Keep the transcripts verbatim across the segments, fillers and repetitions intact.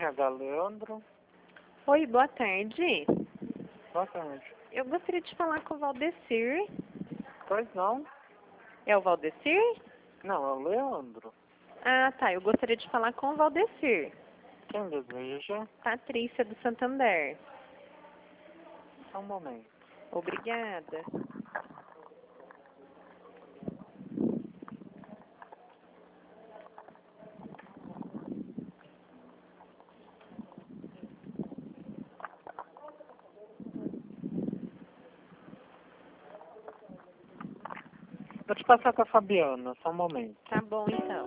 R H Leandro. Oi, boa tarde. Boa tarde. Eu gostaria de falar com o Valdecir. Pois não? É o Valdecir? Não, é o Leandro. Ah, tá. Eu gostaria de falar com o Valdecir. Quem deseja? Patrícia, do Santander. Só um momento. Obrigada. Vou te passar com a Fabiana, só um momento. Tá bom, então.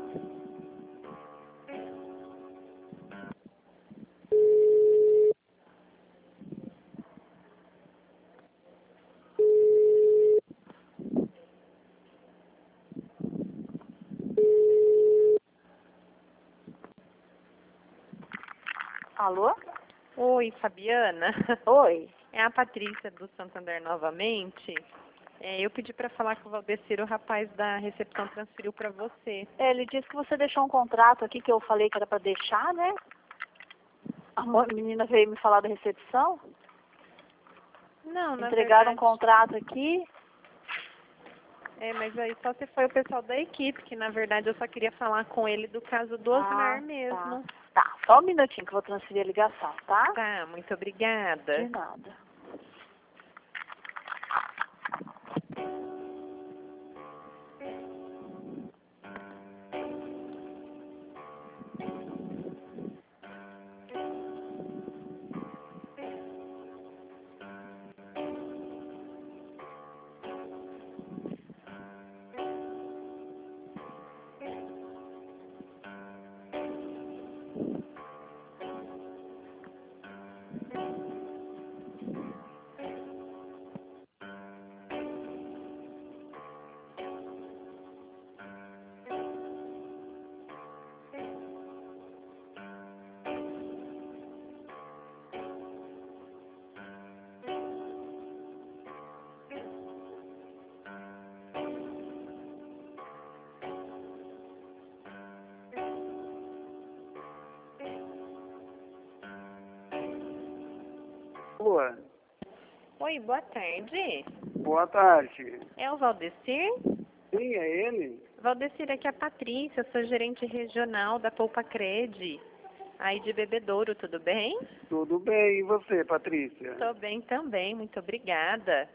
Alô? Oi, Fabiana. Oi. É a Patrícia, do Santander, novamente. É, eu pedi para falar com o Valdecir, o rapaz da recepção transferiu para você. É, ele disse que você deixou um contrato aqui que eu falei que era para deixar, né? A mo- a menina veio me falar da recepção. Não, na Entregaram um verdade... contrato aqui. É, mas aí só se foi o pessoal da equipe, que na verdade eu só queria falar com ele do caso do Osmar Ah, mesmo. Tá. tá, só um minutinho que eu vou transferir a ligação, tá? Tá, muito obrigada. De nada. Boa. Oi, boa tarde. Boa tarde. É o Valdecir? Sim, é ele? Valdecir, aqui é a Patrícia, sou gerente regional da Poupa Cred, aí de Bebedouro, tudo bem? Tudo bem, e você, Patrícia? Tô bem também, muito obrigada.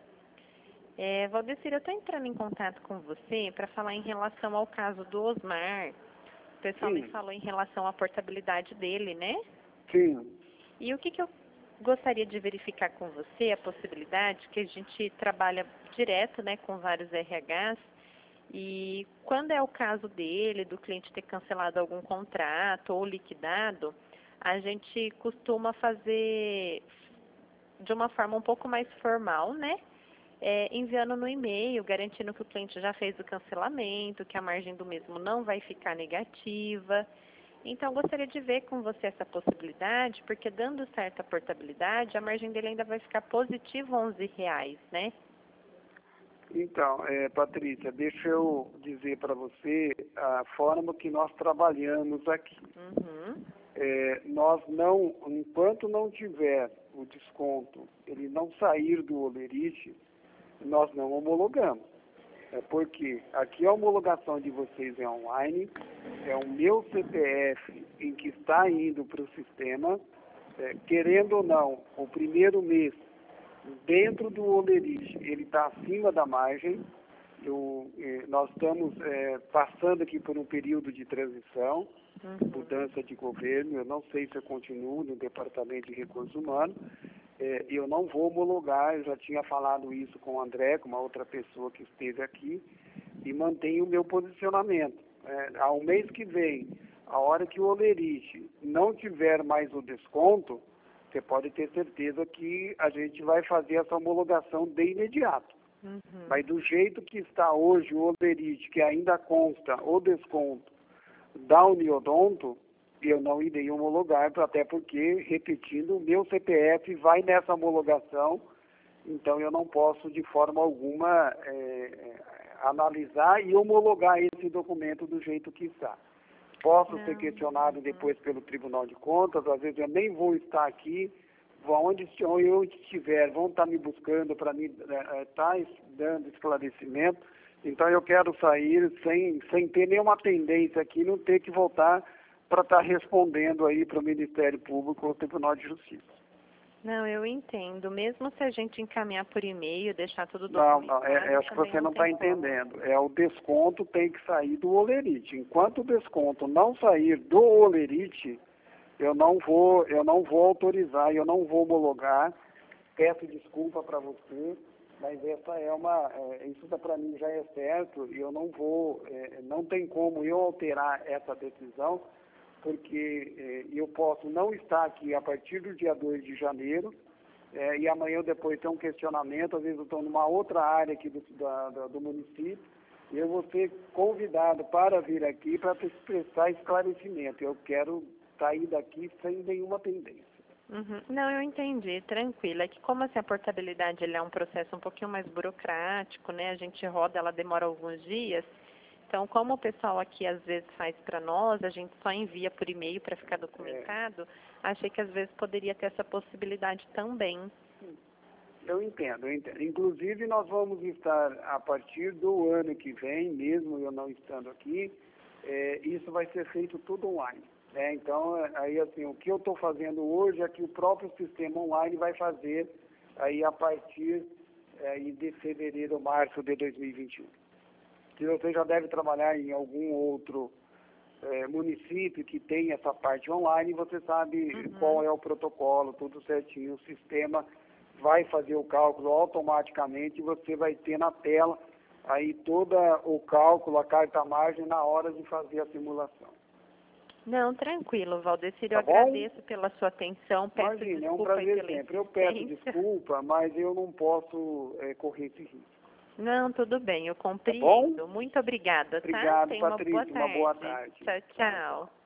É, Valdecir, eu estou entrando em contato com você para falar em relação ao caso do Osmar. O pessoal me Sim. falou em relação à portabilidade dele, né? Sim. E o que, que eu gostaria de verificar com você, a possibilidade que a gente trabalha direto, né, com vários R Hs, e quando é o caso dele, do cliente ter cancelado algum contrato ou liquidado, a gente costuma fazer de uma forma um pouco mais formal, né? É, enviando no e-mail, garantindo que o cliente já fez o cancelamento, que a margem do mesmo não vai ficar negativa. Então, gostaria de ver com você essa possibilidade, porque dando certa portabilidade, a margem dele ainda vai ficar positiva onze reais, né? Então, é, Patrícia, deixa eu dizer para você a forma que nós trabalhamos aqui. Uhum. É, nós não, enquanto não tiver o desconto, ele não sair do Olerite, nós não homologamos. É porque aqui a homologação de vocês é online, é o meu C P F em que está indo para o sistema, é, querendo ou não, o primeiro mês dentro do Olerite, ele está acima da margem. Eu, eh, nós estamos eh, passando aqui por um período de transição, Uhum. mudança de governo. Eu não sei se eu continuo no Departamento de Recursos Humanos. Eh, eu não vou homologar, eu já tinha falado isso com o André, com uma outra pessoa que esteve aqui, e mantenho o meu posicionamento. Eh, ao mês que vem, a hora que o Olerite não tiver mais o desconto, você pode ter certeza que a gente vai fazer essa homologação de imediato. Uhum. Mas do jeito que está hoje o Olerite, que ainda consta o desconto da Uniodonto, eu não irei homologar, até porque, repetindo, o meu C P F vai nessa homologação, então eu não posso de forma alguma é, analisar e homologar esse documento do jeito que está. posso Não. ser questionado depois pelo Tribunal de Contas, às vezes eu nem vou estar aqui, onde eu estiver, vão estar me buscando para me estar dando esclarecimento, então eu quero sair sem, sem ter nenhuma tendência aqui, não ter que voltar para estar respondendo aí para o Ministério Público ou Tribunal de Justiça. Não, eu entendo. Mesmo se a gente encaminhar por e-mail, deixar tudo Não, documentado... não, é, é, acho que você não está entendendo. É o desconto tem que sair do Olerite. Enquanto o desconto não sair do Olerite, eu não vou, eu não vou autorizar, eu não vou homologar. Peço desculpa para você, mas essa é uma, é, isso para mim já é certo e eu não vou, é, não tem como eu alterar essa decisão, porque eh, eu posso não estar aqui a partir do dia dois de janeiro, eh, e amanhã ou depois tem um questionamento, às vezes eu estou numa outra área aqui do, da, da, do município, e eu vou ser convidado para vir aqui para prestar esclarecimento. Eu quero sair daqui sem nenhuma pendência. Uhum. Não, eu entendi, tranquilo. É que como assim, a portabilidade ele é um processo um pouquinho mais burocrático, né? A gente roda, ela demora alguns dias. Então, como o pessoal aqui às vezes faz para nós, a gente só envia por e-mail para ficar documentado, é. Achei que às vezes poderia ter essa possibilidade também. Eu entendo, eu entendo. Inclusive, nós vamos estar, a partir do ano que vem, mesmo eu não estando aqui, é, isso vai ser feito tudo online. Né? Então, aí assim, o que eu estou fazendo hoje é que o próprio sistema online vai fazer aí a partir é, de fevereiro ou março de dois mil e vinte e um. Se você já deve trabalhar em algum outro é, município que tem essa parte online, você sabe uhum. qual é o protocolo, tudo certinho. O sistema vai fazer o cálculo automaticamente e você vai ter na tela aí todo o cálculo, a carta-margem na hora de fazer a simulação. Não, tranquilo, Valdecir, tá eu bom? agradeço pela sua atenção, peço Imagina, desculpa é um prazer pela sempre. Eu peço desculpa, mas eu não posso é, correr esse risco. Não, tudo bem, eu compreendo. Tá bom? Muito obrigada, Obrigado, tá? Tenha Patrícia, uma boa tarde. Uma boa tarde. Tchau, tchau.